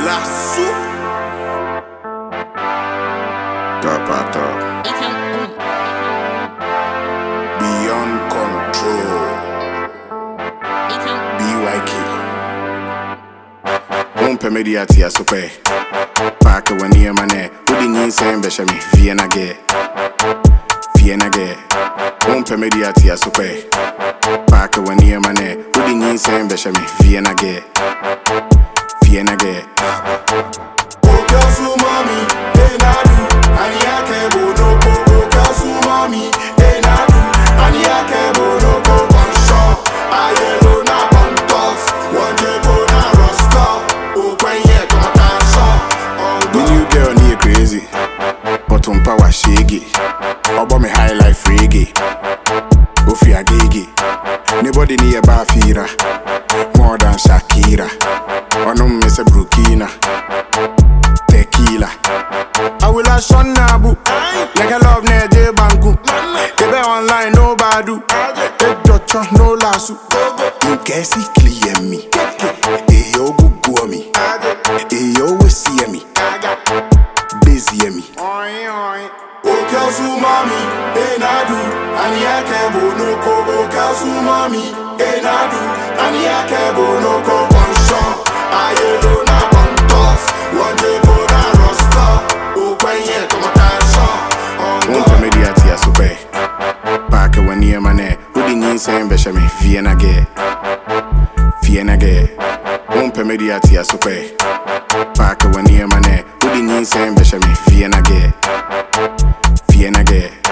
Lasso. Top at top. Beyond control. BYK. Won't mediati a super. Park when near my neck. Who didn't say Beshami? Vienna gay. Vienna gay. Won't mediati a super. Park when near my neck. Who didn't say Beshami? Vienna gay. Vienna gay. Power shaggy, obo me high life reggae. Ofi agege, nobody near Bafira, more than Shakira. Onum me se Burkina, tequila. I will have Sean Nabu, like I love Neje Banku. They be online no badu, take your chance no lasso. In case he clear me, yo go me, yo we see me, busy me. Okazumami, enadu, aniyake bonoko. Okazumami, enadu, aniyake bonoko. One shot, ayelo na one toss. One jebo na rosta, ukwenye tomatasha. Won't mediati a super. Park when near my neck. Who didn't say Beshami? Vienna gay. Vienna gay. Won't mediati a super. Park when near my neck. Who didn't say Beshami? Vienna gay. Vienna gay.